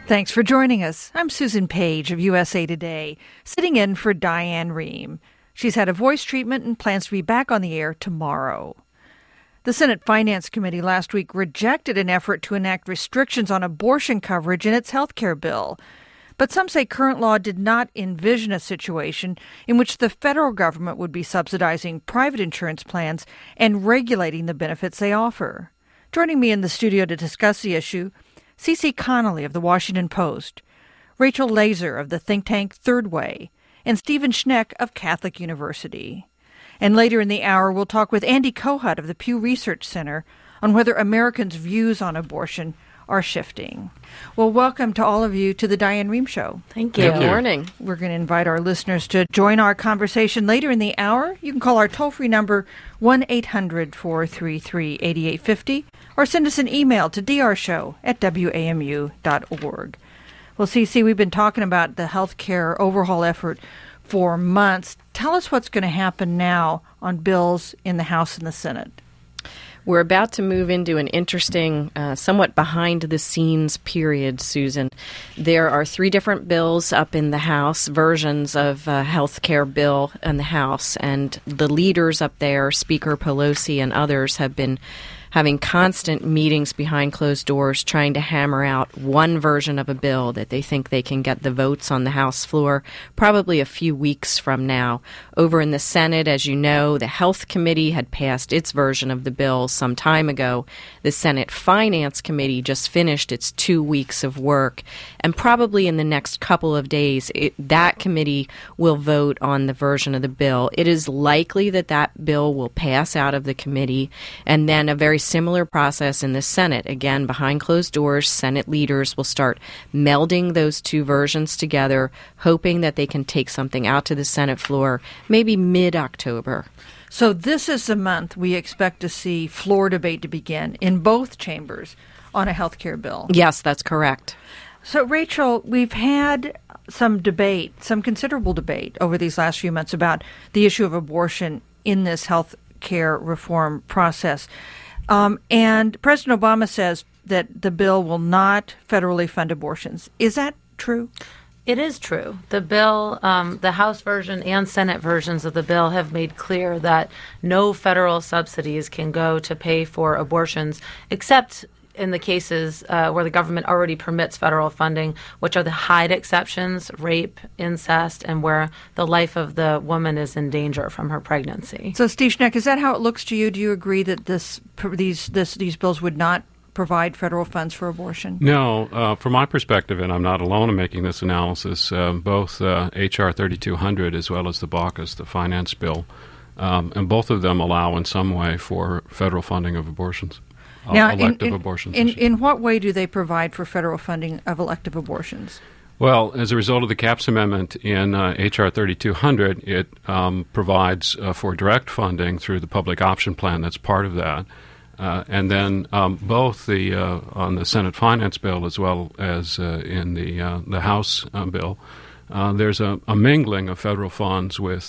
Thanks for joining us. I'm Susan Page of USA Today, sitting in for Diane Rehm. She's had a voice treatment and plans to be back on the air tomorrow. The Senate Finance Committee last week rejected an effort to enact restrictions on abortion coverage in its health care bill. But some say current law did not envision a situation in which the federal government would be subsidizing private insurance plans and regulating the benefits they offer. Joining me in the studio to discuss the issue, Cece Connolly of The Washington Post, Rachel Laser of the think tank Third Way, and Stephen Schneck of Catholic University. And later in the hour, we'll talk with Andy Kohut of the Pew Research Center on whether Americans' views on abortion are shifting. Well, welcome to all of you to the Diane Rehm Show. Thank you. Good morning. We're going to invite our listeners to join our conversation later in the hour. You can call our toll-free number 1-800-433-8850 or send us an email to drshow@wamu.org. Well, Cece, we've been talking about the health care overhaul effort for months. Tell us what's going to happen now on bills in the House and the Senate. We're about to move into an interesting, somewhat behind-the-scenes period, Susan. There are 3 different bills up in the House, versions of a health care bill in the House, and the leaders up there, Speaker Pelosi and others, have been having constant meetings behind closed doors trying to hammer out one version of a bill that they think they can get the votes on the House floor probably a few weeks from now. Over in the Senate, as you know, the Health Committee had passed its version of the bill some time ago. The Senate Finance Committee just finished its 2 weeks of work, and probably in the next couple of days, that committee will vote on the version of the bill. It is likely that that bill will pass out of the committee, and then a very similar process in the Senate. Again, behind closed doors, Senate leaders will start melding those 2 versions together, hoping that they can take something out to the Senate floor maybe mid-October. So this is the month we expect to see floor debate to begin in both chambers on a health care bill. Yes, that's correct. So, Rachel, we've had some debate, some considerable debate over these last few months about the issue of abortion in this health care reform process. And President Obama says that the bill will not federally fund abortions. Is that true? It is true. The bill, the House version and Senate versions of the bill have made clear that no federal subsidies can go to pay for abortions, except in the cases where the government already permits federal funding, which are the Hyde exceptions, rape, incest, and where the life of the woman is in danger from her pregnancy. So, Steve Schneck, is that how it looks to you? Do you agree that these bills would not provide federal funds for abortion? No. From my perspective, and I'm not alone in making this analysis, both H.R. 3200 as well as the Baucus, the finance bill, and both of them allow in some way for federal funding of abortions. Now, elective abortions. In what way do they provide for federal funding of elective abortions? Well, as a result of the Capps Amendment in H.R. 3200, it provides for direct funding through the public option plan that's part of that. And then both on the Senate Finance bill as well as in the House bill, there's a mingling of federal funds with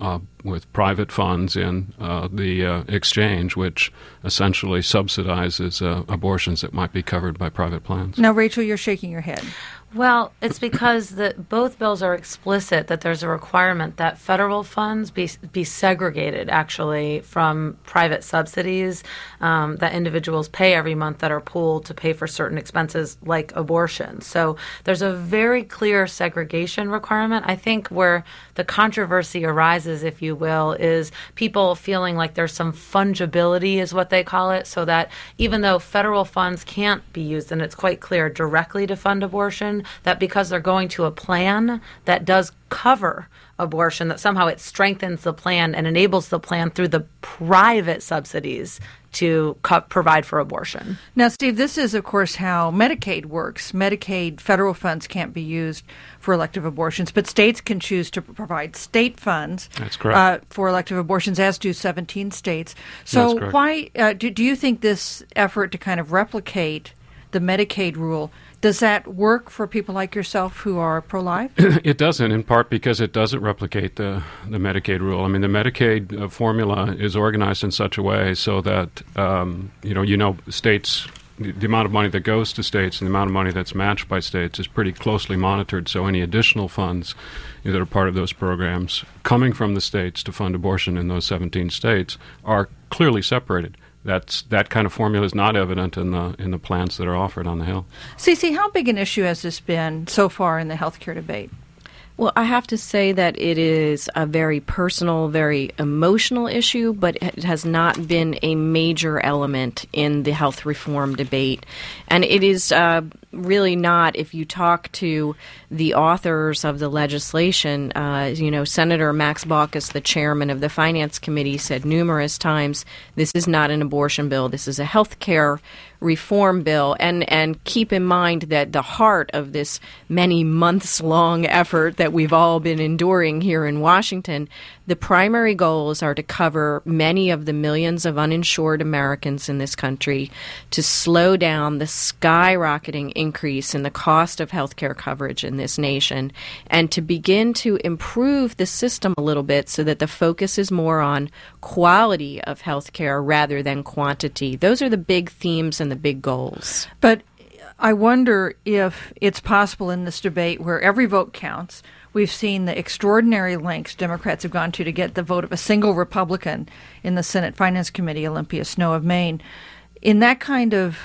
private funds in the exchange, which essentially subsidizes abortions that might be covered by private plans. Now, Rachel, you're shaking your head. Well, it's because both bills are explicit that there's a requirement that federal funds be segregated, actually, from private subsidies that individuals pay every month that are pooled to pay for certain expenses like abortion. So there's a very clear segregation requirement. I think where the controversy arises, if you will, is people feeling like there's some fungibility, is what they call it, so that even though federal funds can't be used, and it's quite clear, directly to fund abortion, that because they're going to a plan that does cover abortion, that somehow it strengthens the plan and enables the plan through the private subsidies to provide for abortion. Now, Steve, this is, of course, how Medicaid works. Medicaid federal funds can't be used for elective abortions, but states can choose to provide state funds. That's correct. For elective abortions, as do 17 states. So why do you think this effort to kind of replicate the Medicaid rule, does that work for people like yourself who are pro-life? It doesn't, in part because it doesn't replicate the Medicaid rule. I mean, the Medicaid formula is organized in such a way so that, states the amount of money that goes to states and the amount of money that's matched by states is pretty closely monitored. So any additional funds that are part of those programs coming from the states to fund abortion in those 17 states are clearly separated. That kind of formula is not evident in the plans that are offered on the Hill. Cece, how big an issue has this been so far in the healthcare debate? Well, I have to say that it is a very personal, very emotional issue, but it has not been a major element in the health reform debate. And it is really not, if you talk to the authors of the legislation, Senator Max Baucus, the chairman of the Finance Committee, said numerous times, this is not an abortion bill, this is a health care reform bill. And keep in mind that the heart of this many months-long effort that we've all been enduring here in Washington, the primary goals are to cover many of the millions of uninsured Americans in this country, to slow down the skyrocketing increase in the cost of health care coverage in this nation, and to begin to improve the system a little bit so that the focus is more on quality of health care rather than quantity. Those are the big themes and the big goals. But I wonder if it's possible in this debate where every vote counts. We've seen the extraordinary lengths Democrats have gone to get the vote of a single Republican in the Senate Finance Committee, Olympia Snowe of Maine. In that kind of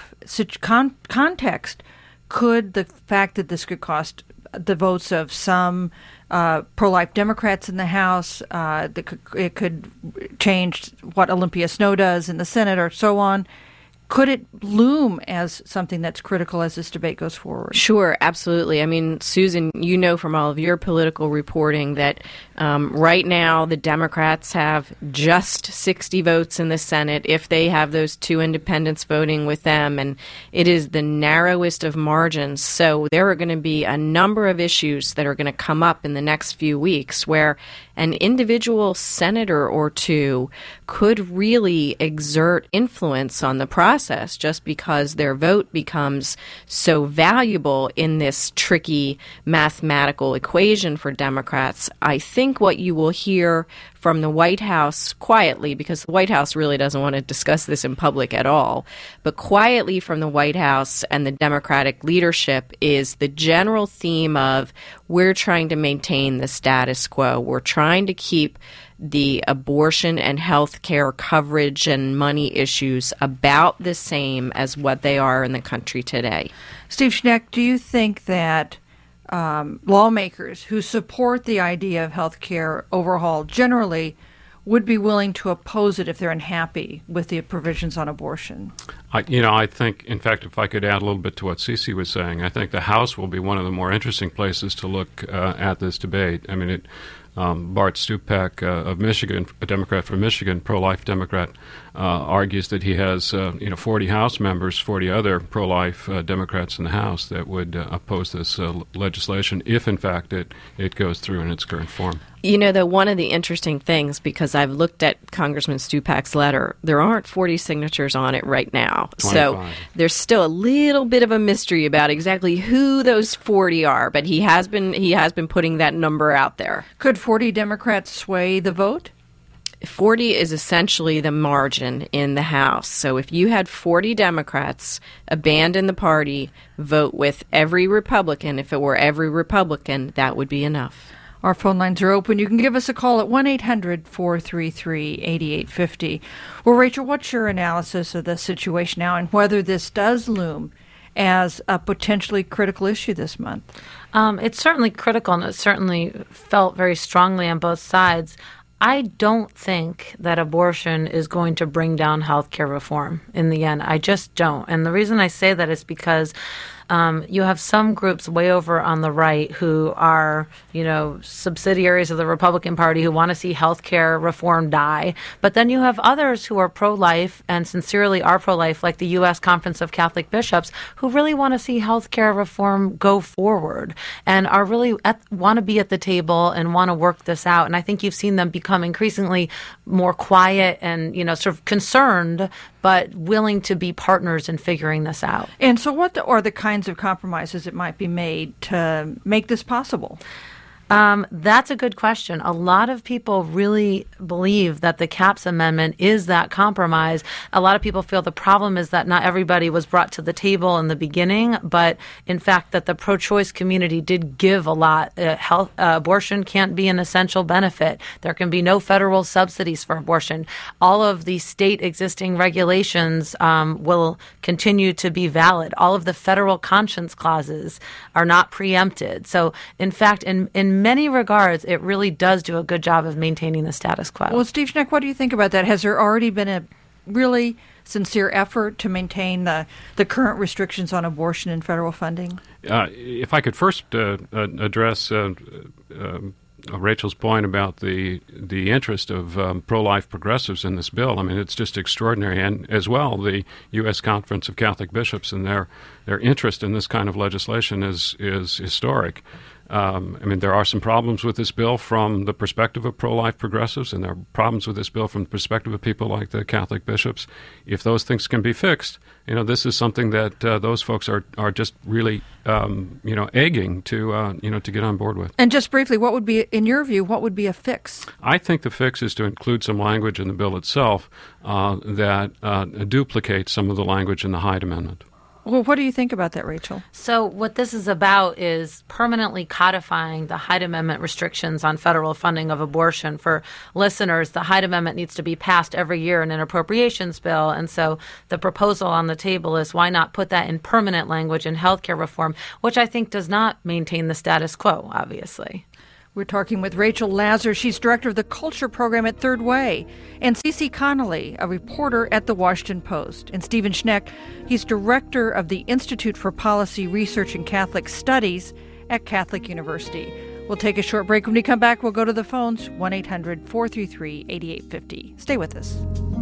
context, could the fact that this could cost the votes of some pro-life Democrats in the House, it could change what Olympia Snowe does in the Senate or so on, could it loom as something that's critical as this debate goes forward? Sure, absolutely. I mean, Susan, you know from all of your political reporting that right now the Democrats have just 60 votes in the Senate if they have those two independents voting with them, and it is the narrowest of margins. So there are going to be a number of issues that are going to come up in the next few weeks where an individual senator or two could really exert influence on the process just because their vote becomes so valuable in this tricky mathematical equation for Democrats. I think what you will hear from the White House quietly, because the White House really doesn't want to discuss this in public at all, but quietly from the White House and the Democratic leadership is the general theme of we're trying to maintain the status quo. We're trying to keep the abortion and health care coverage and money issues about the same as what they are in the country today. Steve Schneck, do you think that lawmakers who support the idea of health care overhaul generally would be willing to oppose it if they're unhappy with the provisions on abortion? I think, in fact, if I could add a little bit to what Cece was saying, I think the House will be one of the more interesting places to look at this debate. I mean, Bart Stupak of Michigan, a Democrat from Michigan, pro-life Democrat, argues that he has 40 House members, 40 other pro-life Democrats in the House that would oppose this legislation if, in fact, it goes through in its current form. You know, one of the interesting things, because I've looked at Congressman Stupak's letter, there aren't 40 signatures on it right now. 25. So there's still a little bit of a mystery about exactly who those 40 are, but he has been putting that number out there. Could 40 Democrats sway the vote? 40 is essentially the margin in the House. So if you had 40 Democrats abandon the party, vote with every Republican, if it were every Republican, that would be enough. Our phone lines are open. You can give us a call at 1-800-433-8850. Well, Rachel, what's your analysis of the situation now and whether this does loom as a potentially critical issue this month? It's certainly critical, and it certainly felt very strongly on both sides. I don't think that abortion is going to bring down health care reform in the end. I just don't. And the reason I say that is because you have some groups way over on the right who are, subsidiaries of the Republican Party who want to see health care reform die. But then you have others who are pro-life and sincerely are pro-life, like the U.S. Conference of Catholic Bishops, who really want to see health care reform go forward and are really want to be at the table and want to work this out. And I think you've seen them become increasingly more quiet and, sort of concerned, but willing to be partners in figuring this out. And so what are the kinds of compromises that might be made to make this possible? That's a good question. A lot of people really believe that the Capps Amendment is that compromise. A lot of people feel the problem is that not everybody was brought to the table in the beginning, but in fact that the pro-choice community did give a lot. Abortion can't be an essential benefit. There can be no federal subsidies for abortion. All of the state existing regulations will continue to be valid. All of the federal conscience clauses are not preempted. So, in fact, in many regards, it really does do a good job of maintaining the status quo. Well, Steve Schneck, what do you think about that? Has there already been a really sincere effort to maintain the current restrictions on abortion and federal funding? If I could first address Rachel's point about the interest of pro-life progressives in this bill. I mean, it's just extraordinary. And as well, the U.S. Conference of Catholic Bishops and their interest in this kind of legislation is historic. I mean, there are some problems with this bill from the perspective of pro-life progressives, and there are problems with this bill from the perspective of people like the Catholic bishops. If those things can be fixed, this is something that those folks are just really, egging to get on board with. And just briefly, what would be, in your view, what would be a fix? I think the fix is to include some language in the bill itself that duplicates some of the language in the Hyde Amendment. Well, what do you think about that, Rachel? So what this is about is permanently codifying the Hyde Amendment restrictions on federal funding of abortion. For listeners, the Hyde Amendment needs to be passed every year in an appropriations bill. And so the proposal on the table is why not put that in permanent language in healthcare reform, which I think does not maintain the status quo, obviously. We're talking with Rachel Lazar. She's director of the culture program at Third Way, and Cece Connolly, a reporter at The Washington Post. And Stephen Schneck, he's director of the Institute for Policy Research and Catholic Studies at Catholic University. We'll take a short break. When we come back, we'll go to the phones, 1-800-433-8850. Stay with us.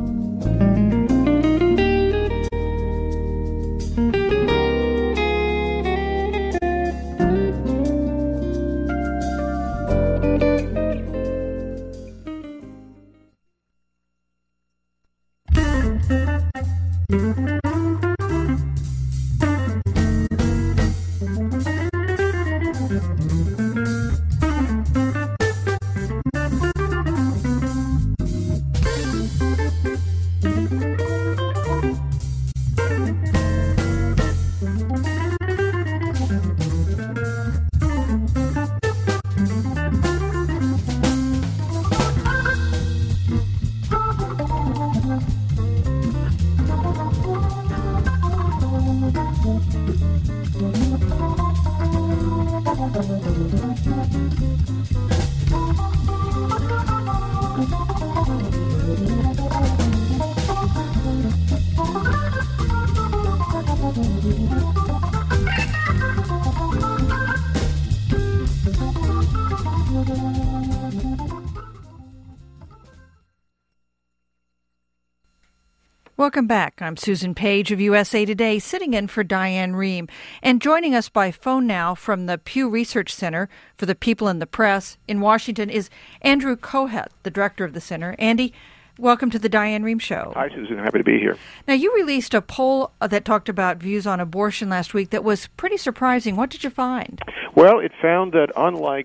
Welcome back. I'm Susan Page of USA Today, sitting in for Diane Rehm. And joining us by phone now from the Pew Research Center for the People in the Press in Washington is Andrew Kohut, the director of the center. Andy, welcome to the Diane Rehm Show. Hi, Susan. Happy to be here. Now, you released a poll that talked about views on abortion last week that was pretty surprising. What did you find? Well, it found that unlike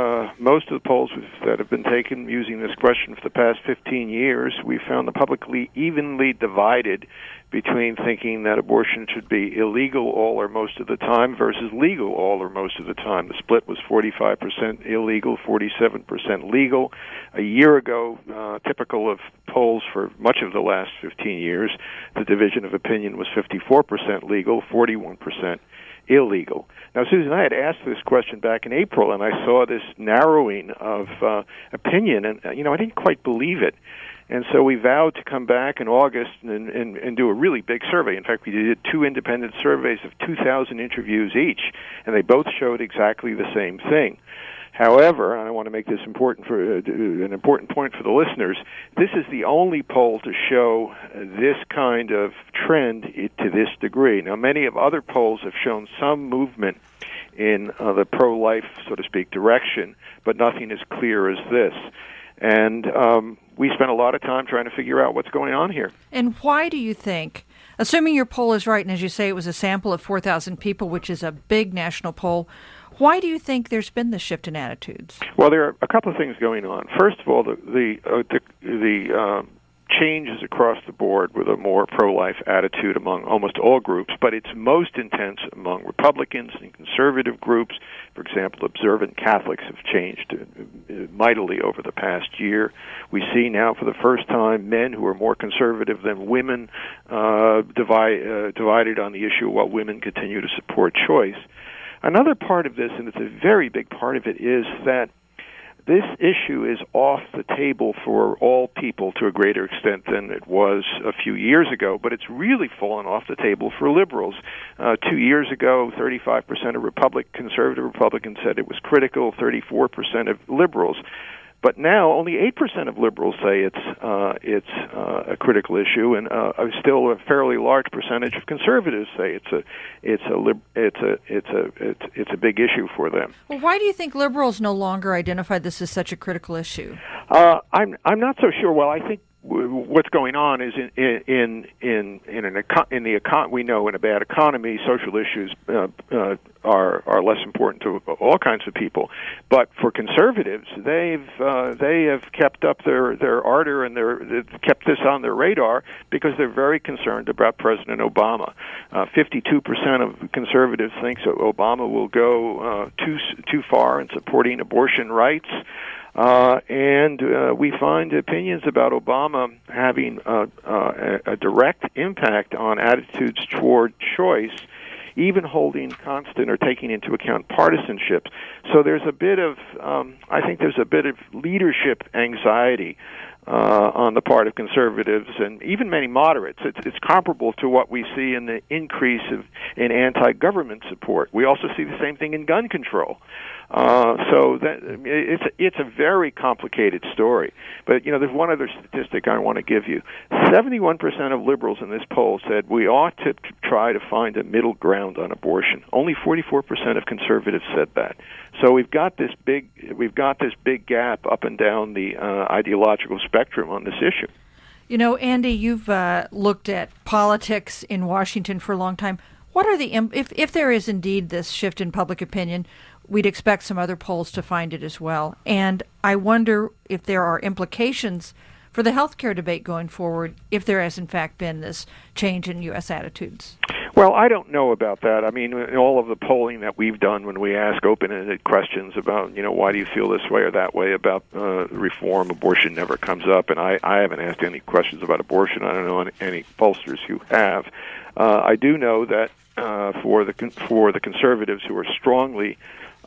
most of the polls that have been taken using this question for the past 15 years, we found the public evenly divided between thinking that abortion should be illegal all or most of the time versus legal all or most of the time. The split was 45% illegal, 47% legal. A year ago, typical of polls for much of the last 15 years, the division of opinion was 54% legal, 41% illegal. Now, Susan, I had asked this question back in April, and I saw this narrowing of opinion, and I didn't quite believe it. And so we vowed to come back in August and do a really big survey. In fact, we did 2 independent surveys of 2,000 interviews each, and they both showed exactly the same thing. However, and I want to make this an important point for the listeners, this is the only poll to show this kind of trend to this degree. Now, many of other polls have shown some movement in the pro-life, so to speak, direction, but nothing as clear as this. And we spent a lot of time trying to figure out what's going on here. And why do you think, assuming your poll is right, and as you say, it was a sample of 4,000 people, which is a big national poll, Why do you think there's been this shift in attitudes? Well, there are a couple of things going on. First of all, the changes across the board with a more pro-life attitude among almost all groups, but it's most intense among Republicans and conservative groups. For example, observant Catholics have changed mightily over the past year. We see now for the first time men who are more conservative than women divided on the issue while women continue to support choice. Another part of this, and it's a very big part of it, is that this issue is off the table for all people to a greater extent than it was a few years ago, but it's really fallen off the table for liberals. 2 years ago, 35% of conservative Republicans said it was critical, 34% of liberals. But now only 8% of liberals say it's a critical issue, and still a fairly large percentage of conservatives say it's a big issue for them. Well, why do you think liberals no longer identify this as such a critical issue? I'm not so sure. Well, I think what's going on is we know in a bad economy, social issues are less important to all kinds of people. But for conservatives, they have kept up their ardor and they've kept this on their radar because they're very concerned about President Obama. 52% of conservatives think so Obama will go too far in supporting abortion rights. And we find opinions about Obama having a direct impact on attitudes toward choice, even holding constant or taking into account partisanship. So there's a bit of, I think there's a bit of leadership anxiety on the part of conservatives and even many moderates. It's comparable to what we see in the increase in anti-government support. We also see the same thing in gun control. So it's a very complicated story. But, there's one other statistic I want to give you. 71% of liberals in this poll said we ought to try to find a middle ground on abortion. Only 44% of conservatives said that. So we've got this big gap up and down the ideological spectrum on this issue. Andy, you've looked at politics in Washington for a long time. What are if there is indeed this shift in public opinion? We'd expect some other polls to find it as well. And I wonder if there are implications for the healthcare debate going forward, if there has in fact been this change in U.S. attitudes. Well, I don't know about that. I mean, in all of the polling that we've done when we ask open-ended questions about, why do you feel this way or that way about reform, abortion never comes up. And I haven't asked any questions about abortion. I don't know any pollsters who have. I do know that for the conservatives who are strongly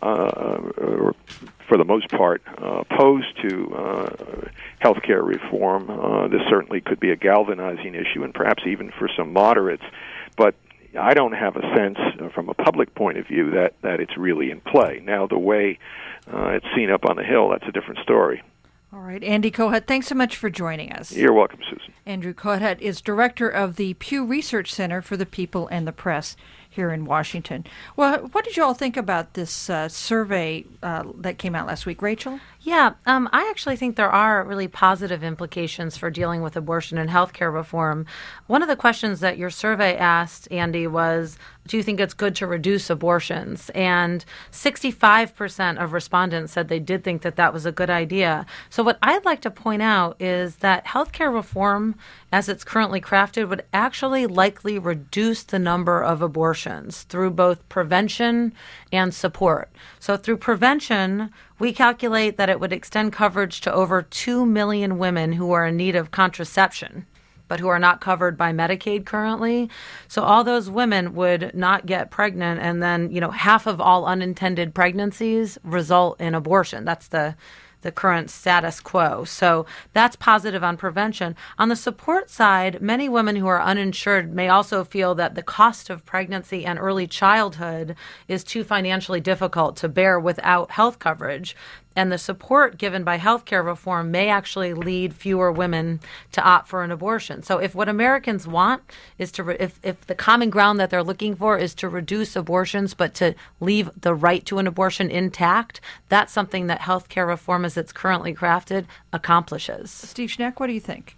or for the most part, opposed to health care reform. This certainly could be a galvanizing issue, and perhaps even for some moderates. But I don't have a sense, from a public point of view, that it's really in play. Now, the way it's seen up on the Hill, that's a different story. All right. Andy Kohut, thanks so much for joining us. You're welcome, Susan. Andrew Kohut is director of the Pew Research Center for the People and the Press here in Washington. Well, what did you all think about this survey that came out last week? Rachel? Yeah, I actually think there are really positive implications for dealing with abortion and healthcare reform. One of the questions that your survey asked, Andy, was, do you think it's good to reduce abortions? And 65% of respondents said they did think that that was a good idea. So what I'd like to point out is that healthcare reform, as it's currently crafted, would actually likely reduce the number of abortions through both prevention and support. So through prevention, we calculate that it would extend coverage to over 2 million women who are in need of contraception, but who are not covered by Medicaid currently. So all those women would not get pregnant, and then, half of all unintended pregnancies result in abortion. That's the current status quo. So that's positive on prevention. On the support side, many women who are uninsured may also feel that the cost of pregnancy and early childhood is too financially difficult to bear without health coverage. And the support given by healthcare reform may actually lead fewer women to opt for an abortion. So if what Americans want is if the common ground that they're looking for is to reduce abortions but to leave the right to an abortion intact, that's something that healthcare reform as it's currently crafted accomplishes. Steve Schneck, what do you think?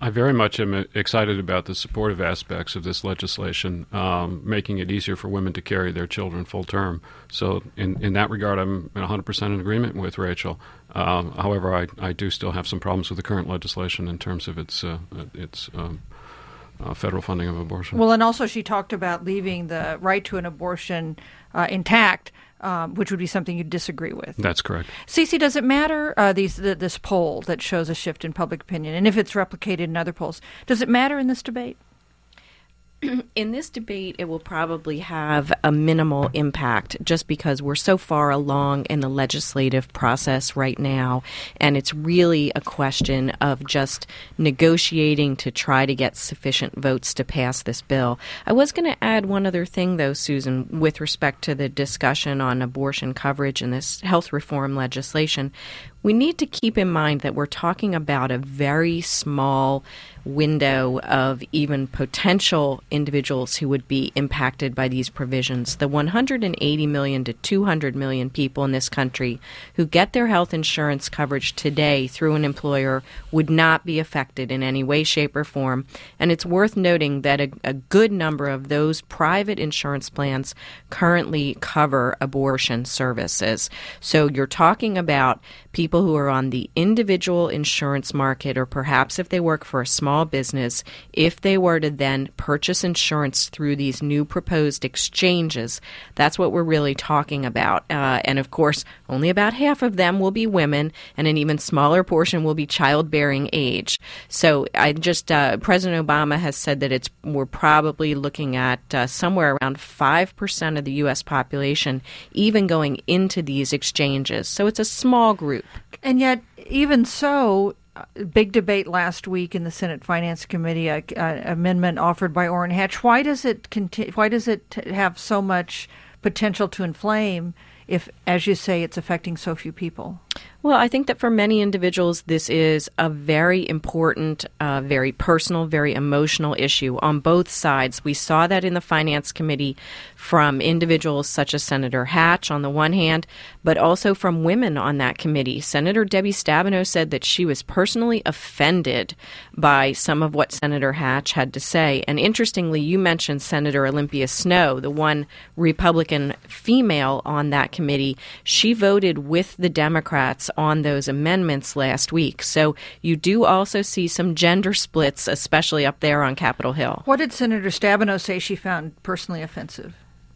I very much am excited about the supportive aspects of this legislation, making it easier for women to carry their children full term. So in that regard, I'm 100% in agreement with Rachel. However, I do still have some problems with the current legislation in terms of its federal funding of abortion. Well, and also she talked about leaving the right to an abortion intact, which would be something you disagree with. That's correct. Cece, does it matter, this poll that shows a shift in public opinion, and if it's replicated in other polls, does it matter in this debate? In this debate, it will probably have a minimal impact just because we're so far along in the legislative process right now, and it's really a question of just negotiating to try to get sufficient votes to pass this bill. I was going to add one other thing, though, Susan, with respect to the discussion on abortion coverage and this health reform legislation. We need to keep in mind that we're talking about a very small window of even potential individuals who would be impacted by these provisions. The 180 million to 200 million people in this country who get their health insurance coverage today through an employer would not be affected in any way, shape, or form. And it's worth noting that a good number of those private insurance plans currently cover abortion services. So you're talking about people who are on the individual insurance market, or perhaps if they work for a small business, if they were to then purchase insurance through these new proposed exchanges, that's what we're really talking about. And of course, only about half of them will be women, and an even smaller portion will be childbearing age. So President Obama has said that we're probably looking at somewhere around 5% of the U.S. population even going into these exchanges. So it's a small group. And yet, even so, big debate last week in the Senate Finance Committee, an amendment offered by Orrin Hatch. Why does it have so much potential to inflame if, as you say, it's affecting so few people? Well, I think that for many individuals, this is a very important, very personal, very emotional issue on both sides. We saw that in the Finance Committee from individuals such as Senator Hatch on the one hand, but also from women on that committee. Senator Debbie Stabenow said that she was personally offended by some of what Senator Hatch had to say. And interestingly, you mentioned Senator Olympia Snowe, the one Republican female on that committee. She voted with the Democrats on those amendments last week. So you do also see some gender splits, especially up there on Capitol Hill. What did Senator Stabenow say she found personally offensive?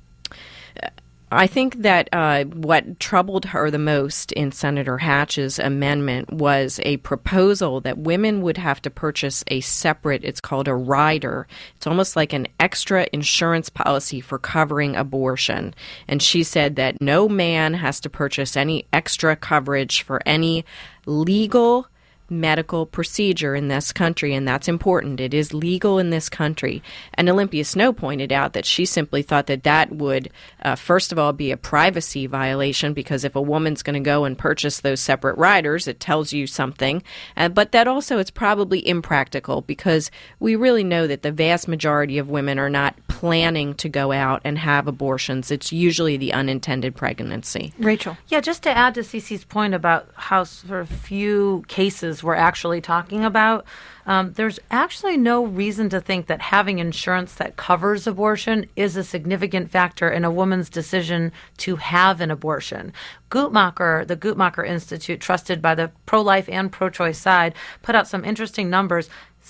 I think that what troubled her the most in Senator Hatch's amendment was a proposal that women would have to purchase a separate, it's called a rider. It's almost like an extra insurance policy for covering abortion. And she said that no man has to purchase any extra coverage for any legal medical procedure in this country, and that's important. It is legal in this country. And Olympia Snowe pointed out that she simply thought that would, first of all, be a privacy violation, because if a woman's going to go and purchase those separate riders, it tells you something. But that also it's probably impractical, because we really know that the vast majority of women are not planning to go out and have abortions. It's usually the unintended pregnancy. Rachel. Yeah, just to add to Cece's point about how sort of few cases we're actually talking about, there's actually no reason to think that having insurance that covers abortion is a significant factor in a woman's decision to have an abortion. The Guttmacher Institute, trusted by the pro-life and pro-choice side, put out some interesting numbers.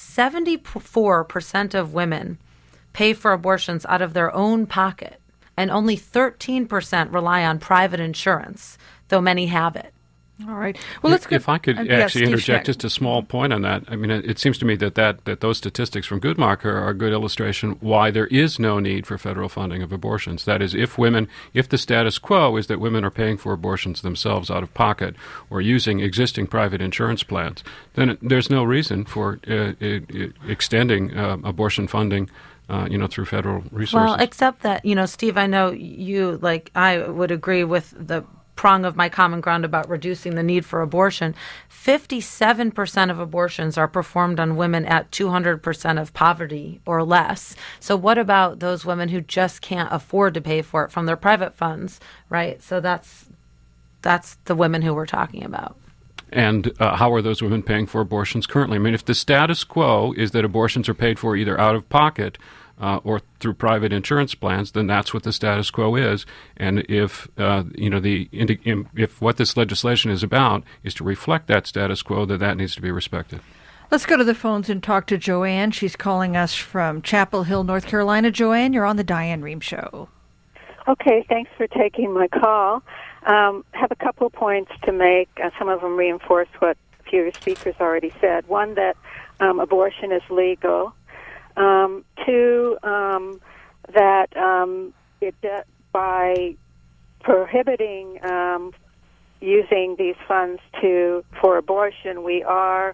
74% of women pay for abortions out of their own pocket, and only 13% rely on private insurance, though many have it. All right. Well, let's go. If I could actually interject just a small point on that. I mean, it seems to me that those statistics from Guttmacher are a good illustration why there is no need for federal funding of abortions. That is, if the status quo is that women are paying for abortions themselves out of pocket or using existing private insurance plans, then there's no reason for extending abortion funding through federal resources. Well, except that, Steve, I know you, like I would agree with the prong of my common ground about reducing the need for abortion. 57% of abortions are performed on women at 200% of poverty or less. So what about those women who just can't afford to pay for it from their private funds, right? So that's the women who we're talking about. And how are those women paying for abortions currently? I mean, if the status quo is that abortions are paid for either out of pocket or through private insurance plans, then that's what the status quo is. And if if what this legislation is about is to reflect that status quo, then that needs to be respected. Let's go to the phones and talk to Joanne. She's calling us from Chapel Hill, North Carolina. Joanne, you're on the Diane Rehm Show. Okay, thanks for taking my call. Have a couple of points to make. Some of them reinforce what a few of the speakers already said. One, that abortion is legal. Two, that by prohibiting using these funds for abortion, we are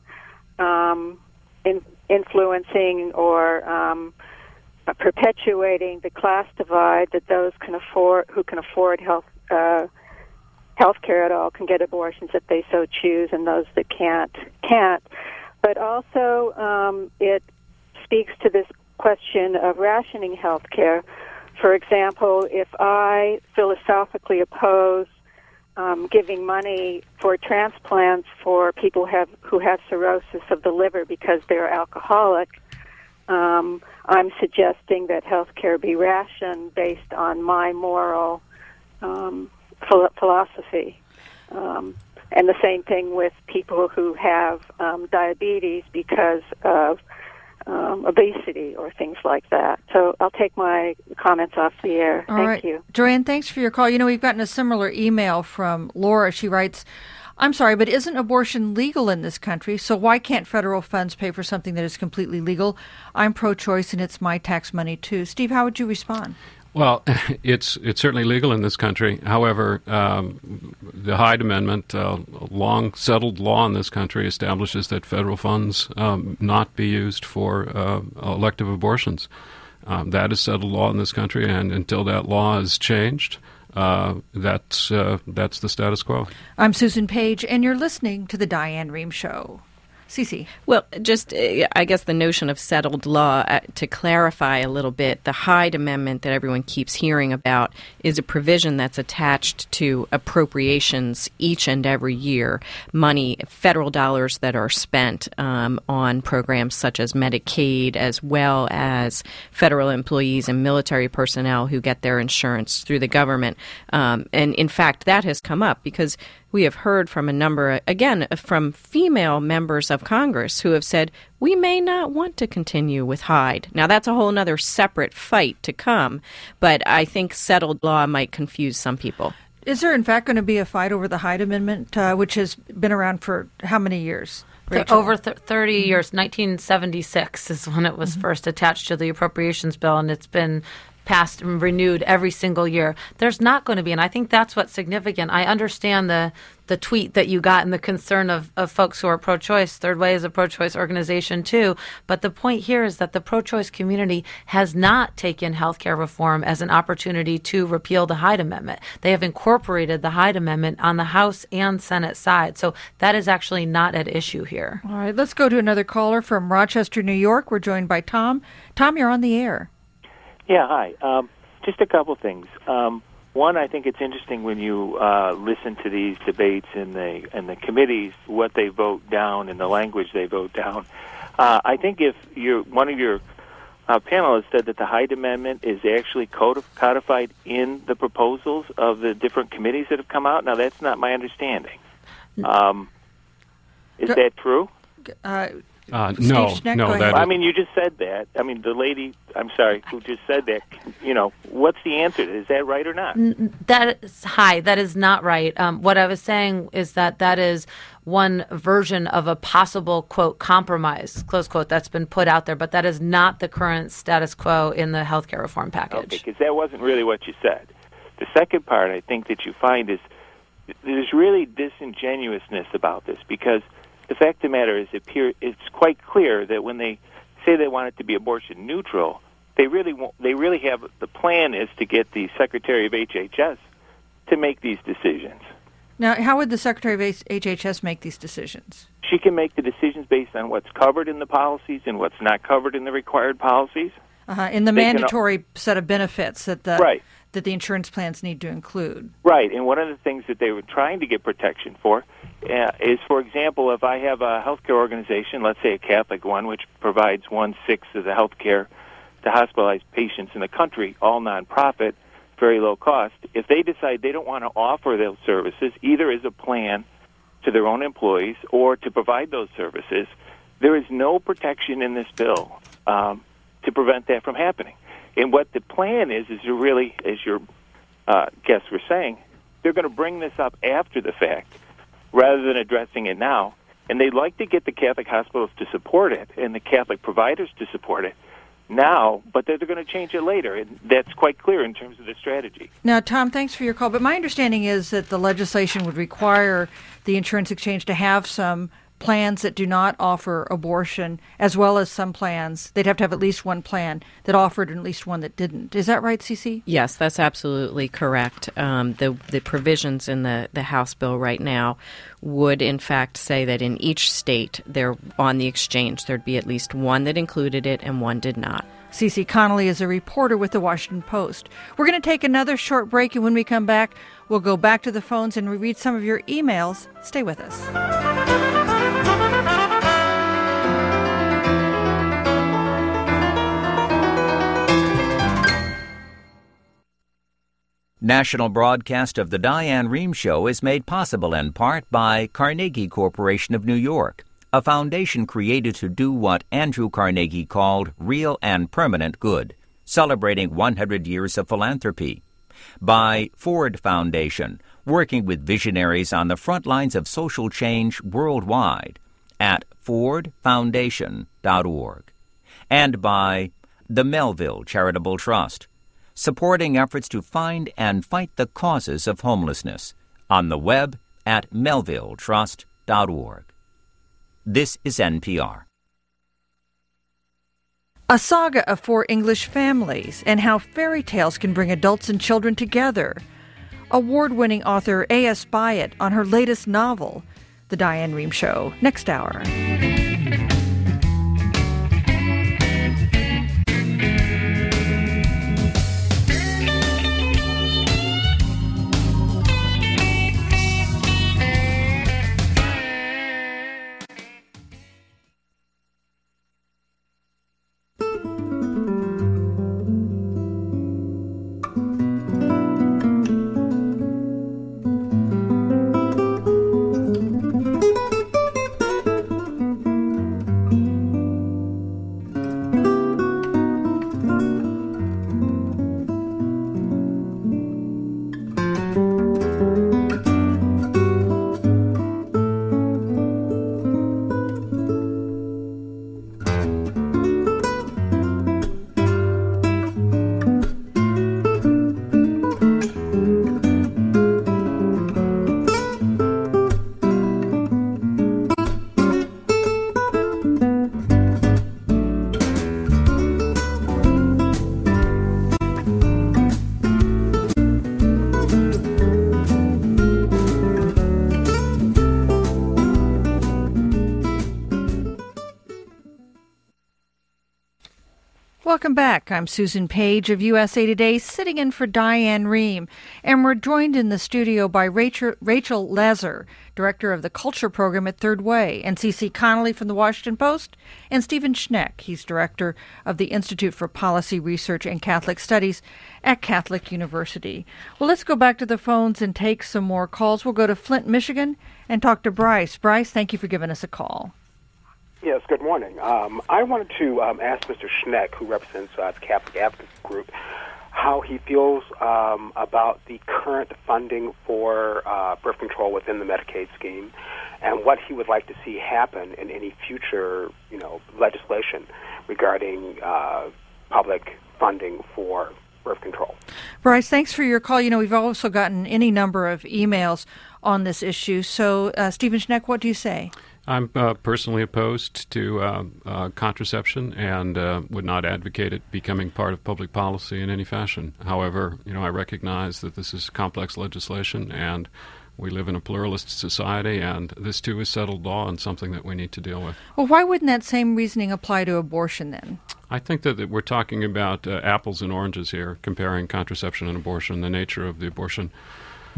influencing or perpetuating the class divide, that those who can afford health care at all can get abortions if they so choose, and those that can't. But also, it speaks to this question of rationing health care. For example, if I philosophically oppose giving money for transplants for people who have cirrhosis of the liver because they're alcoholic, I'm suggesting that health care be rationed based on my moral philosophy. And the same thing with people who have diabetes because of obesity or things like that. So I'll take my comments off the air. Thank you. Joanne, thanks for your call. We've gotten a similar email from Laura. She writes, I'm sorry, but isn't abortion legal in this country? So why can't federal funds pay for something that is completely legal? I'm pro-choice, and it's my tax money, too. Steve, how would you respond? Well, it's certainly legal in this country. However, the Hyde Amendment, long settled law in this country, establishes that federal funds not be used for elective abortions. That is settled law in this country, and until that law is changed, that's the status quo. I'm Susan Page, and you're listening to The Diane Rehm Show. Cece. Well, just, I guess the notion of settled law, to clarify a little bit, the Hyde Amendment that everyone keeps hearing about is a provision that's attached to appropriations each and every year, money, federal dollars that are spent on programs such as Medicaid, as well as federal employees and military personnel who get their insurance through the government. And in fact, that has come up because we have heard from a number, again, from female members of Congress who have said, we may not want to continue with Hyde. Now, that's a whole other separate fight to come, but I think settled law might confuse some people. Is there, in fact, going to be a fight over the Hyde Amendment, which has been around for how many years? Over 30 years. 1976 is when it was first attached to the appropriations bill, and it's been passed and renewed every single year. There's not going to be, and I think that's what's significant. I understand the tweet that you got and the concern of folks who are pro-choice. Third Way is a pro-choice organization too. But the point here is that the pro-choice community has not taken healthcare reform as an opportunity to repeal the Hyde Amendment. They have incorporated the Hyde Amendment on the House and Senate side. So that is actually not at issue here. All right, let's go to another caller from Rochester, New York. We're joined by Tom. Tom, you're on the air. Yeah, hi. Just a couple things. One, I think it's interesting when you listen to these debates in the committees, what they vote down and the language they vote down. I think if one of your panelists said that the Hyde Amendment is actually codified in the proposals of the different committees that have come out. Now, that's not my understanding. Is that true? No. I mean, you just said that. I mean, the lady, who just said that, what's the answer? Is that right or not? That is not right. What I was saying is that is one version of a possible, quote, compromise, close quote, that's been put out there, but that is not the current status quo in the healthcare reform package. Okay, because that wasn't really what you said. The second part, I think, that you find is there's really disingenuousness about this, because the fact of the matter is it's quite clear that when they say they want it to be abortion neutral, they really have the plan is to get the Secretary of HHS to make these decisions. Now, how would the Secretary of HHS make these decisions? She can make the decisions based on what's covered in the policies and what's not covered in the required policies. In the mandatory set of benefits that the insurance plans need to include. Right, and one of the things that they were trying to get protection for is, for example, if I have a healthcare organization, let's say a Catholic one, which provides 1/6 of the healthcare to hospitalized patients in the country, all nonprofit, very low cost, if they decide they don't want to offer those services, either as a plan to their own employees or to provide those services, there is no protection in this bill to prevent that from happening. And what the plan is to really, as your guests were saying, they're going to bring this up after the fact rather than addressing it now. And they'd like to get the Catholic hospitals to support it and the Catholic providers to support it now, but they're going to change it later. And that's quite clear in terms of the strategy. Now, Tom, thanks for your call. But my understanding is that the legislation would require the insurance exchange to have some plans that do not offer abortion, as well as some plans. They'd have to have at least one plan that offered and at least one that didn't. Is that right, Cece? Yes, that's absolutely correct. The provisions in the House bill right now would, in fact, say that in each state there on the exchange there'd be at least one that included it and one did not. Cece Connolly is a reporter with the Washington Post. We're going to take another short break, and when we come back, we'll go back to the phones and read some of your emails. Stay with us. National broadcast of the Diane Rehm Show is made possible in part by Carnegie Corporation of New York, a foundation created to do what Andrew Carnegie called real and permanent good, celebrating 100 years of philanthropy. By Ford Foundation, working with visionaries on the front lines of social change worldwide at fordfoundation.org. And by the Melville Charitable Trust, supporting efforts to find and fight the causes of homelessness on the web at melvilletrust.org. This is NPR. A saga of 4 English families and how fairy tales can bring adults and children together. Award-winning author A.S. Byatt on her latest novel, The Diane Rehm Show, next hour. Welcome back. I'm Susan Page of USA Today, sitting in for Diane Rehm, and we're joined in the studio by Rachel Lazar, Director of the Culture Program at Third Way, and Cece Connolly from the Washington Post, and Stephen Schneck. He's Director of the Institute for Policy Research and Catholic Studies at Catholic University. Well, let's go back to the phones and take some more calls. We'll go to Flint, Michigan, and talk to Bryce. Bryce, thank you for giving us a call. Yes, good morning. I wanted to ask Mr. Schneck, who represents the Catholic Advocacy Group, how he feels about the current funding for birth control within the Medicaid scheme, and what he would like to see happen in any future, legislation regarding public funding for birth control. Bryce, thanks for your call. We've also gotten any number of emails on this issue. So, Stephen Schneck, what do you say? I'm personally opposed to contraception and would not advocate it becoming part of public policy in any fashion. However, I recognize that this is complex legislation and we live in a pluralist society, and this too is settled law and something that we need to deal with. Well, why wouldn't that same reasoning apply to abortion then? I think that we're talking about apples and oranges here, comparing contraception and abortion, the nature of the abortion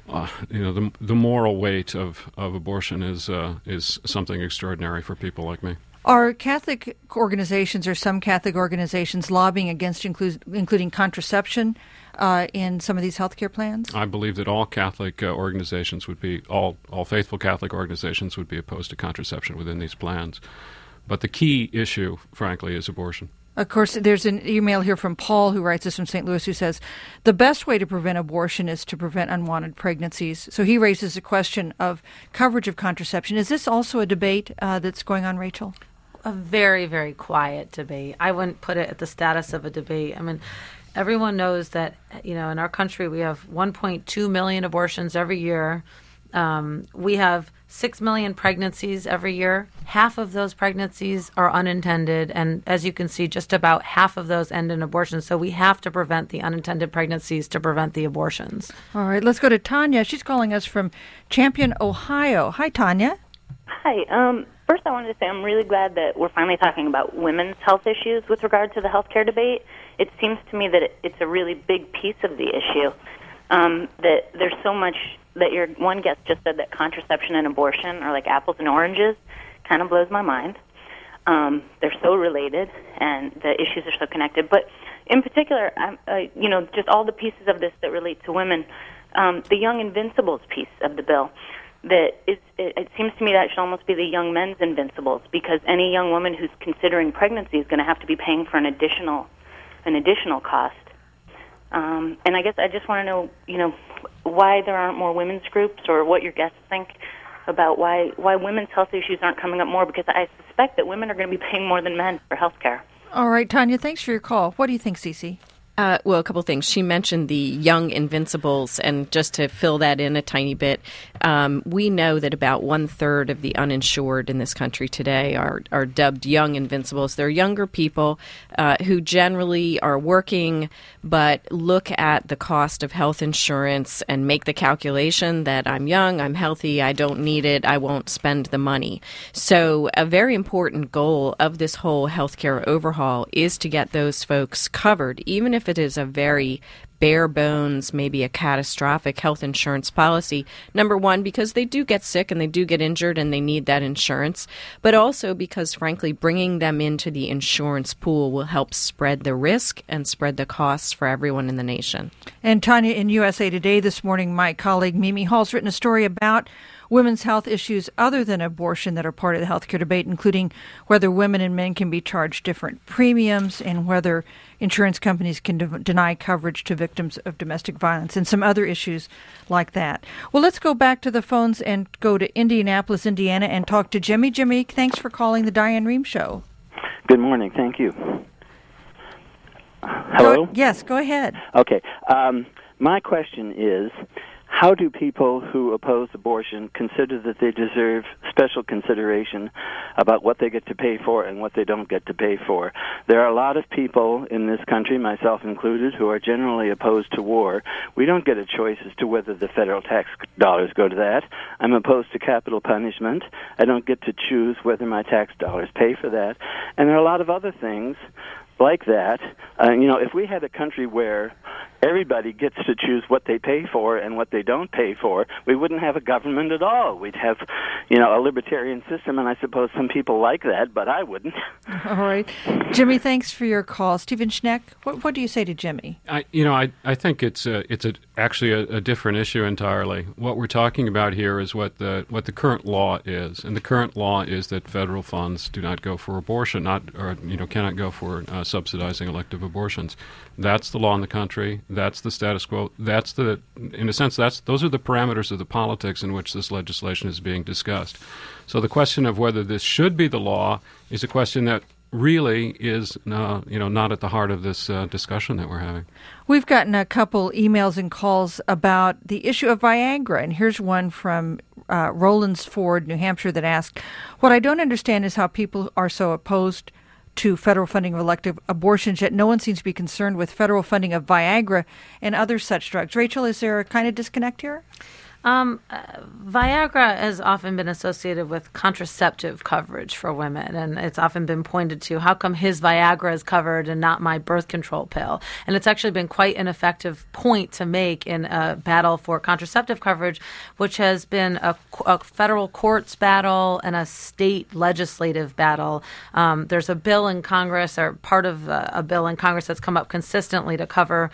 the moral weight of abortion is something extraordinary for people like me. Are Catholic organizations or some Catholic organizations lobbying against including contraception in some of these healthcare plans? I believe that all Catholic organizations would be, all faithful Catholic organizations would be opposed to contraception within these plans. But the key issue, frankly, is abortion. Of course, there's an email here from Paul who writes this from St. Louis who says, the best way to prevent abortion is to prevent unwanted pregnancies. So he raises the question of coverage of contraception. Is this also a debate that's going on, Rachel? A very, very quiet debate. I wouldn't put it at the status of a debate. I mean, everyone knows that, in our country we have 1.2 million abortions every year. We have 6 million pregnancies every year. Half of those pregnancies are unintended, and as you can see, just about half of those end in abortion. So we have to prevent the unintended pregnancies to prevent the abortions. All right, let's go to Tanya. She's calling us from Champion, Ohio. Hi, Tanya. Hi. First, I wanted to say I'm really glad that we're finally talking about women's health issues with regard to the healthcare debate. It seems to me that it's a really big piece of the issue, that there's so much that your one guest just said that contraception and abortion are like apples and oranges. Kind of blows my mind. They're so related, and the issues are so connected. But in particular, just all the pieces of this that relate to women, the Young Invincibles piece of the bill, it seems to me that should almost be the Young Men's Invincibles, because any young woman who's considering pregnancy is going to have to be paying for an additional cost. And I guess I just want to know, why there aren't more women's groups, or what your guests think about why women's health issues aren't coming up more, because I suspect that women are going to be paying more than men for health care. All right, Tanya, thanks for your call. What do you think, Cece? Well, a couple things. She mentioned the Young Invincibles, and just to fill that in a tiny bit, we know that about 1/3 of the uninsured in this country today are dubbed Young Invincibles. They're younger people who generally are working but look at the cost of health insurance and make the calculation that I'm young, I'm healthy, I don't need it, I won't spend the money. So a very important goal of this whole healthcare overhaul is to get those folks covered, even if it is a very bare bones, maybe a catastrophic health insurance policy. Number one, because they do get sick and they do get injured and they need that insurance, but also because, frankly, bringing them into the insurance pool will help spread the risk and spread the costs for everyone in the nation. And Tanya, in USA Today this morning, my colleague Mimi Hall's written a story about women's health issues other than abortion that are part of the healthcare debate, including whether women and men can be charged different premiums and whether insurance companies can deny coverage to victims of domestic violence and some other issues like that. Well, let's go back to the phones and go to Indianapolis, Indiana, and talk to Jimmy. Jimmy, thanks for calling the Diane Rehm Show. Good morning. Thank you. Hello? Yes, go ahead. Okay. My question is, how do people who oppose abortion consider that they deserve special consideration about what they get to pay for and what they don't get to pay for? There are a lot of people in this country, myself included, who are generally opposed to war. We don't get a choice as to whether the federal tax dollars go to that. I'm opposed to capital punishment. I don't get to choose whether my tax dollars pay for that. And there are a lot of other things like that. If we had a country where everybody gets to choose what they pay for and what they don't pay for, we wouldn't have a government at all. We'd have, a libertarian system, and I suppose some people like that, but I wouldn't. All right. Jimmy, thanks for your call. Stephen Schneck, what do you say to Jimmy? I think it's actually a different issue entirely. What we're talking about here is what the current law is, and the current law is that federal funds do not go for abortion, cannot go for subsidizing elective abortions. That's the law in the country. That's the status quo. Those are the parameters of the politics in which this legislation is being discussed. So the question of whether this should be the law is a question that really is, not at the heart of this discussion that we're having. We've gotten a couple emails and calls about the issue of Viagra, and here's one from Rollins Ford, New Hampshire, that asked, "What I don't understand is how people are so opposed to federal funding of elective abortions, yet no one seems to be concerned with federal funding of Viagra and other such drugs." Rachel, is there a kind of disconnect here? Viagra has often been associated with contraceptive coverage for women, and it's often been pointed to, how come his Viagra is covered and not my birth control pill? And it's actually been quite an effective point to make in a battle for contraceptive coverage, which has been a federal courts battle and a state legislative battle. There's a bill in Congress, or part of a bill in Congress that's come up consistently to cover,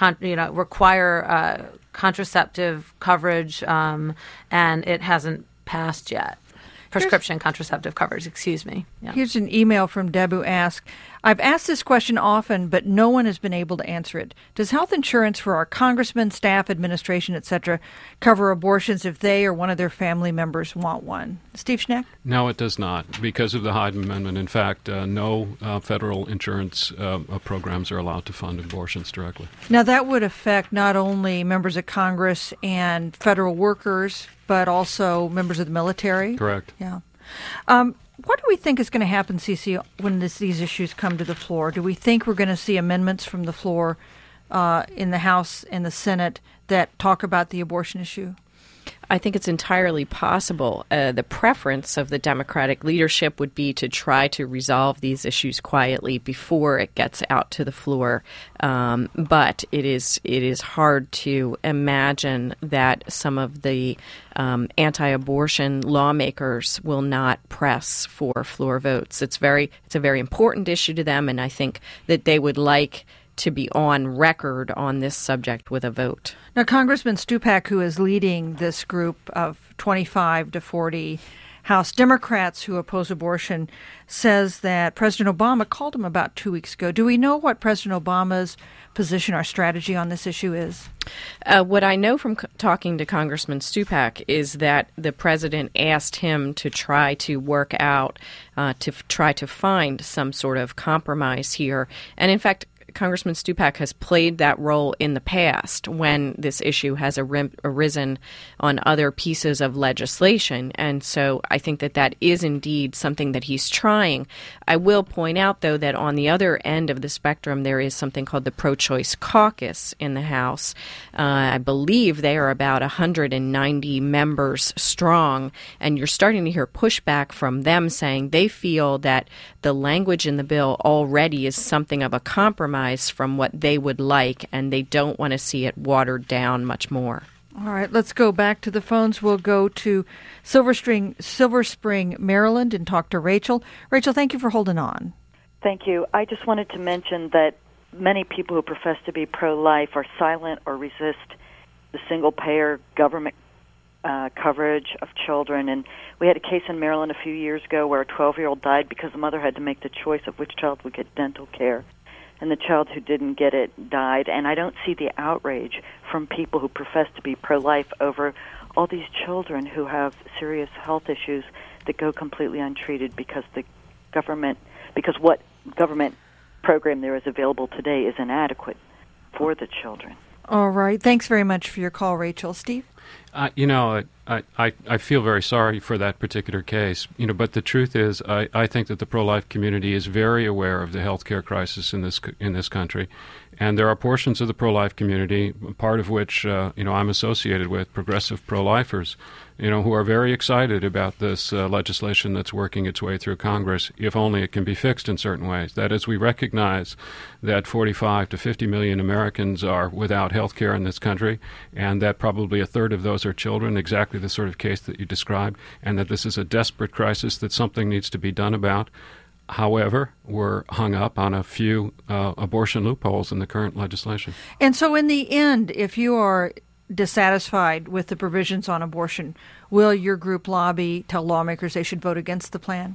require contraceptive coverage, and it hasn't passed yet. Prescription contraceptive coverage, excuse me. Yeah. Here's an email from Deb who asks, I've asked this question often, but no one has been able to answer it. Does health insurance for our congressmen, staff, administration, etc., cover abortions if they or one of their family members want one? Steve Schneck? No, it does not, because of the Hyde Amendment. In fact, no federal insurance programs are allowed to fund abortions directly. Now, that would affect not only members of Congress and federal workers, but also members of the military? Correct. Yeah. What do we think is going to happen, Cece, when these issues come to the floor? Do we think we're going to see amendments from the floor in the House and the Senate that talk about the abortion issue? I think it's entirely possible. The preference of the Democratic leadership would be to try to resolve these issues quietly before it gets out to the floor. But it is hard to imagine that some of the anti-abortion lawmakers will not press for floor votes. It's a very important issue to them, and I think that they would like to be on record on this subject with a vote. Now, Congressman Stupak, who is leading this group of 25 to 40 House Democrats who oppose abortion, says that President Obama called him about 2 weeks ago. Do we know what President Obama's position or strategy on this issue is? What I know from talking to Congressman Stupak is that the president asked him to try to work out, to try to find some sort of compromise here. And in fact, Congressman Stupak has played that role in the past when this issue has arisen on other pieces of legislation. And so I think that is indeed something that he's trying. I will point out, though, that on the other end of the spectrum, there is something called the Pro-Choice Caucus in the House. I believe they are about 190 members strong, and you're starting to hear pushback from them saying they feel that the language in the bill already is something of a compromise from what they would like, and they don't want to see it watered down much more. All right, let's go back to the phones. We'll go to Silver Spring, Maryland, and talk to Rachel. Rachel, thank you for holding on. Thank you. I just wanted to mention that many people who profess to be pro-life are silent or resist the single-payer government coverage of children. And we had a case in Maryland a few years ago where a 12-year-old died because the mother had to make the choice of which child would get dental care. And the child who didn't get it died. And I don't see the outrage from people who profess to be pro-life over all these children who have serious health issues that go completely untreated because what government program there is available today is inadequate for the children. All right. Thanks very much for your call, Rachel. Steve? I feel very sorry for that particular case, but the truth is I think that the pro-life community is very aware of the healthcare crisis in this country, and there are portions of the pro-life community, part of which I'm associated with, progressive pro-lifers, who are very excited about this legislation that's working its way through Congress, if only it can be fixed in certain ways. That is, we recognize that 45 to 50 million Americans are without health care in this country, and that probably a third of those are children, exactly the sort of case that you described, and that this is a desperate crisis that something needs to be done about. However, we're hung up on a few abortion loopholes in the current legislation. And so in the end, if you are dissatisfied with the provisions on abortion, will your group tell lawmakers they should vote against the plan?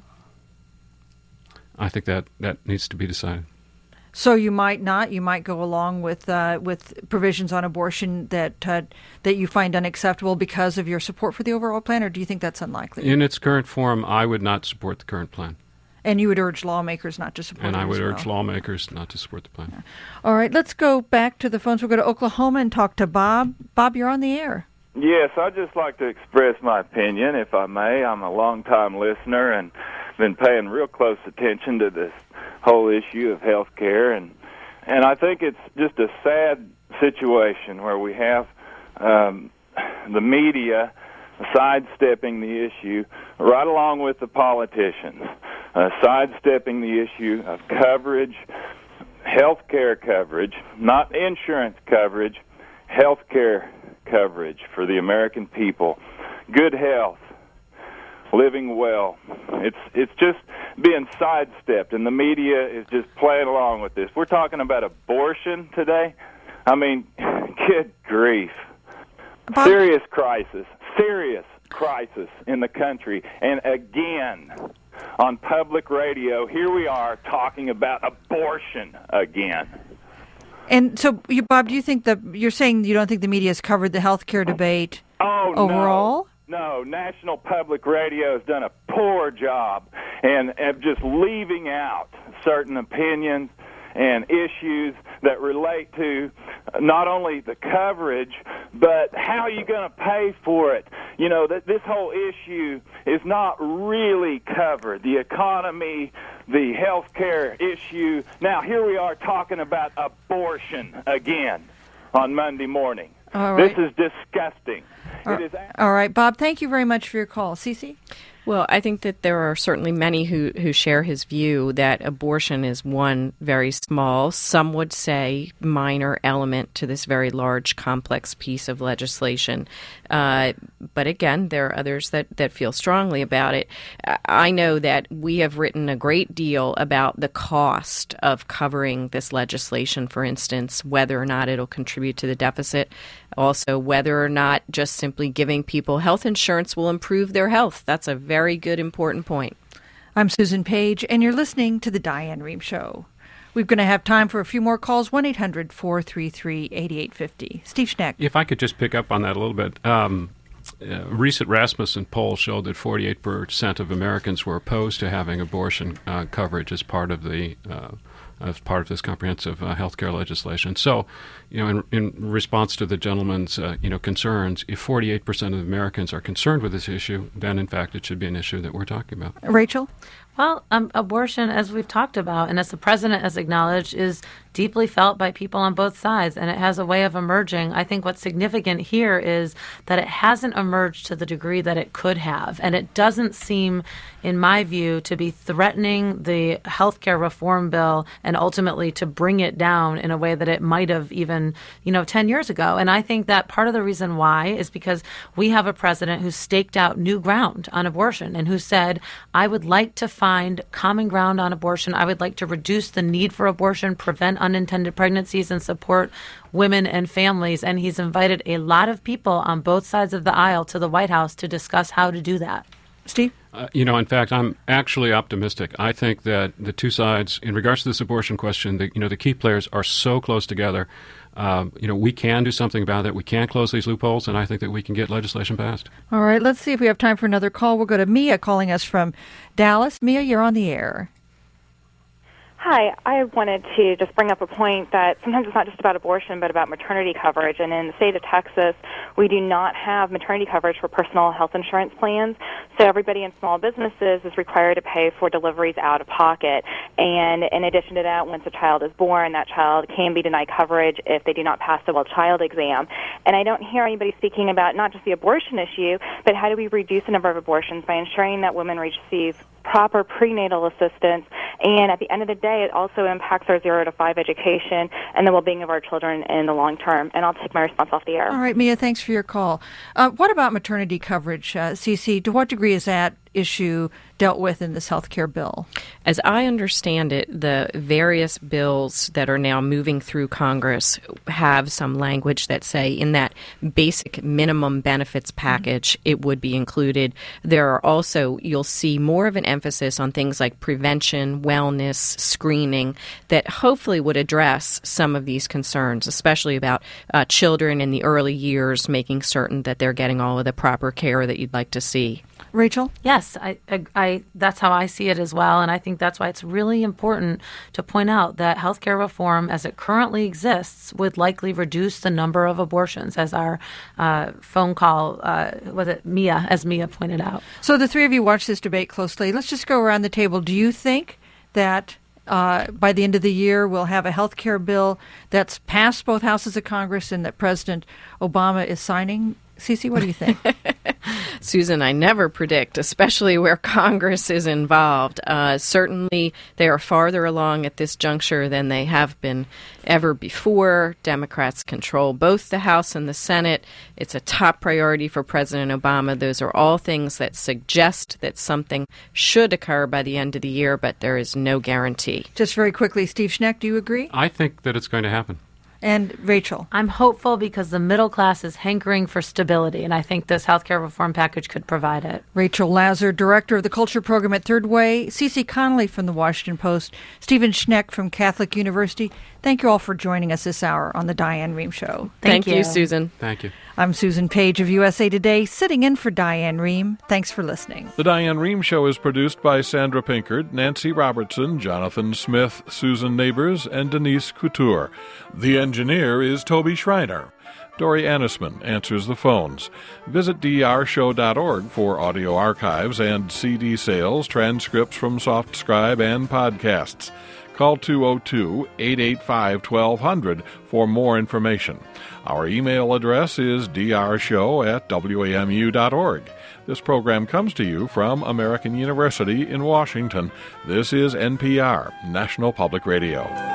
I think that needs to be decided. So you might not. You might go along with provisions on abortion that you find unacceptable because of your support for the overall plan, or do you think that's unlikely? In its current form, I would not support the current plan. And you would urge lawmakers not to support it. And I would urge lawmakers not to support the plan. Yeah. All right, let's go back to the phones. We'll go to Oklahoma and talk to Bob. Bob, you're on the air. Yes, I'd just like to express my opinion, if I may. I'm a long-time listener and been paying real close attention to this whole issue of health care. And I think it's just a sad situation where we have the media sidestepping the issue right along with the politicians, sidestepping the issue of coverage, health care coverage, not insurance coverage, health care coverage for the American people, good health, living well. It's just being sidestepped, and the media is just playing along with this. We're talking about abortion today. I mean, good grief. Serious crisis in the country. And again, on public radio, here we are talking about abortion again. And so, Bob, do you think you're saying you don't think the media has covered the health care debate overall? No, National Public Radio has done a poor job and just leaving out certain opinions and issues that relate to not only the coverage, but how are you going to pay for it? You know, this whole issue is not really covered. The economy, the health care issue. Now, here we are talking about abortion again on Monday morning. All right. This is disgusting. All right, Bob, thank you very much for your call. Cece? Well, I think that there are certainly many who share his view that abortion is one very small, some would say minor element to this very large, complex piece of legislation. But again, there are others that feel strongly about it. I know that we have written a great deal about the cost of covering this legislation, for instance, whether or not it'll contribute to the deficit, also whether or not just simply giving people health insurance will improve their health. That's a very good, important point. I'm Susan Page, and you're listening to The Diane Rehm Show. We're going to have time for a few more calls, 1-800-433-8850. Steve Schneck. If I could just pick up on that a little bit. Recent Rasmussen poll showed that 48% of Americans were opposed to having abortion coverage as part of this comprehensive health care legislation. So, in response to the gentleman's concerns, if 48% of Americans are concerned with this issue, then in fact it should be an issue that we're talking about. Rachel? Well, abortion, as we've talked about, and as the president has acknowledged, is deeply felt by people on both sides, and it has a way of emerging. I think what's significant here is that it hasn't emerged to the degree that it could have, and it doesn't seem, in my view, to be threatening the healthcare reform bill and ultimately to bring it down in a way that it might have even, 10 years ago. And I think that part of the reason why is because we have a president who's staked out new ground on abortion and who said, I would like to find common ground on abortion. I would like to reduce the need for abortion, prevent unintended pregnancies, and support women and families. And he's invited a lot of people on both sides of the aisle to the White House to discuss how to do that. Steve? In fact, I'm actually optimistic. I think that the two sides, in regards to this abortion question, the key players are so close together. We can do something about it. We can close these loopholes, and I think that we can get legislation passed. All right, let's see if we have time for another call. We'll go to Mia calling us from Dallas. Mia, you're on the air. Hi, I wanted to just bring up a point that sometimes it's not just about abortion, but about maternity coverage. And in the state of Texas, we do not have maternity coverage for personal health insurance plans. So everybody in small businesses is required to pay for deliveries out of pocket. And in addition to that, once a child is born, that child can be denied coverage if they do not pass the well-child exam. And I don't hear anybody speaking about not just the abortion issue, but how do we reduce the number of abortions by ensuring that women receive proper prenatal assistance. And at the end of the day, it also impacts our 0 to 5 education and the well-being of our children in the long term. And I'll take my response off the air. All right, Mia, thanks for your call. What about maternity coverage, Cece? To what degree is that issue dealt with in this health care bill? As I understand it, the various bills that are now moving through Congress have some language that say in that basic minimum benefits package, it would be included. There are also, you'll see more of an emphasis on things like prevention, wellness, screening, that hopefully would address some of these concerns, especially about children in the early years, making certain that they're getting all of the proper care that you'd like to see. Rachel? Yes, I that's how I see it as well, and I think that's why it's really important to point out that healthcare reform, as it currently exists, would likely reduce the number of abortions, as our phone call, as Mia pointed out. So the three of you watch this debate closely. Let's just go around the table. Do you think that by the end of the year we'll have a health care bill that's passed both houses of Congress and that President Obama is signing? Cece, what do you think? Susan, I never predict, especially where Congress is involved. Certainly, they are farther along at this juncture than they have been ever before. Democrats control both the House and the Senate. It's a top priority for President Obama. Those are all things that suggest that something should occur by the end of the year, but there is no guarantee. Just very quickly, Steve Schneck, do you agree? I think that it's going to happen. And Rachel? I'm hopeful because the middle class is hankering for stability, and I think this health care reform package could provide it. Rachel Lazar, Director of the Culture Program at Third Way, Cece Connolly from the Washington Post, Stephen Schneck from Catholic University. Thank you all for joining us this hour on The Diane Rehm Show. Thank you, Susan. Thank you. I'm Susan Page of USA Today, sitting in for Diane Rehm. Thanks for listening. The Diane Rehm Show is produced by Sandra Pinkard, Nancy Robertson, Jonathan Smith, Susan Neighbors, and Denise Couture. The engineer is Toby Schreiner. Dory Annisman answers the phones. Visit drshow.org for audio archives and CD sales, transcripts from SoftScribe, and podcasts. Call 202-885-1200 for more information. Our email address is drshow@wamu.org. This program comes to you from American University in Washington. This is NPR, National Public Radio.